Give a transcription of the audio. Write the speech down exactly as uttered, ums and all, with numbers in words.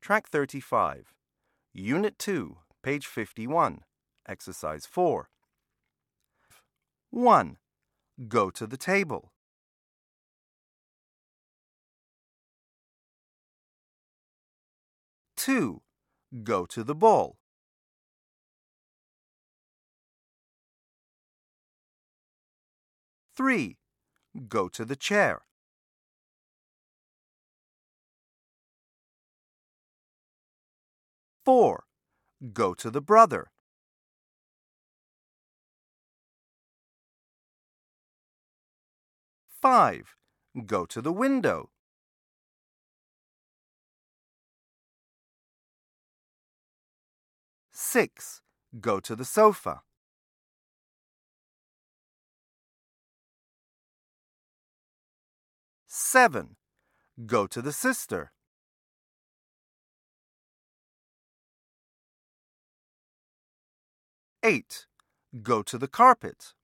Track thirty-five. Unit two, page fifty-one. Exercise four. one. Go to the table. two. Go to the ball. three. Go to the chair. four. Go to the brother. five. Go to the window. six. Go to the sofa. seven. Go to the sister. eight. Go to the carpet.